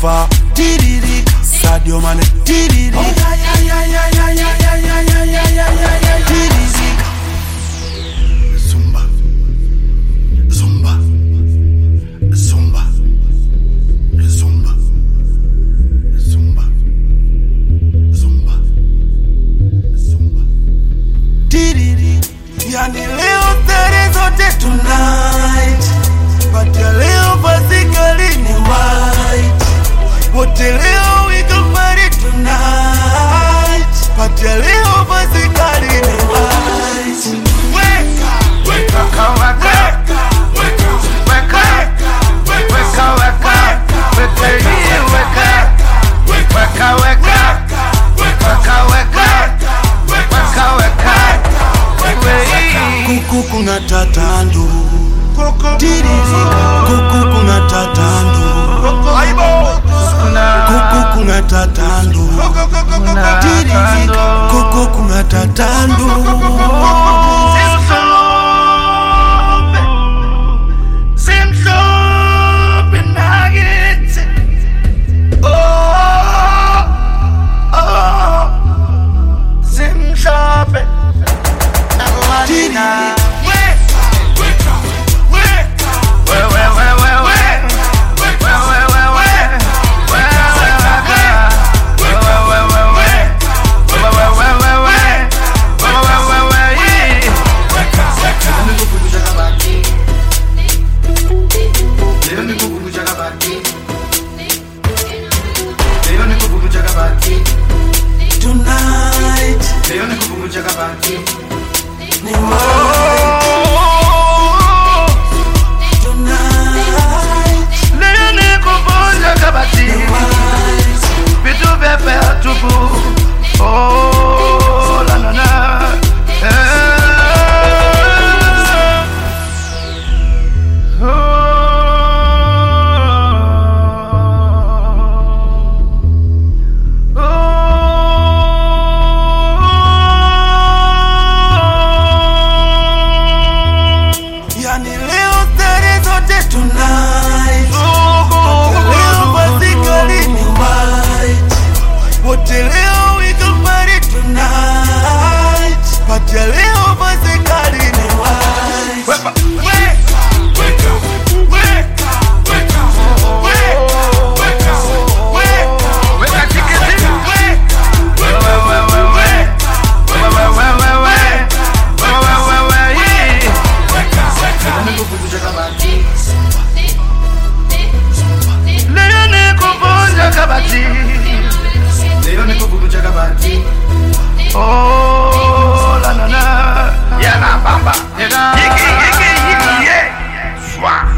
Sifa tiririka, Sadio Mane tiririka, tiririka. Zumba, zumba, zumba, zumba, zumba, zumba, zumba, tiririka. Yani leo starehe zote tonight, but ya leo basically ni white. Wote leo we can party tonight, but ya leo basically ni white. Weka, weka, weka, weka, weka, weka, kuku kuna tatandu, tiririka. Kuku kuna tatandu, kuku kuna tatandu, tiririka. Kuku kuna tatandu. Tonight, leo nikuvunja kabati. Tonight, leo nikuvunja kabati. Vitu vya tupu. Oh la la la. Yani leo starehe zote tonight, leo basically ni white. Wote leo we can party tonight, but ya leo basically ni white. Weka, weka, weka, weka, weka, weka tiketi, leo nikuvunja kabati. Leo nikuvunja kabati. Oh la la la. Yana bamba. Yiki yiki yiki. Swa.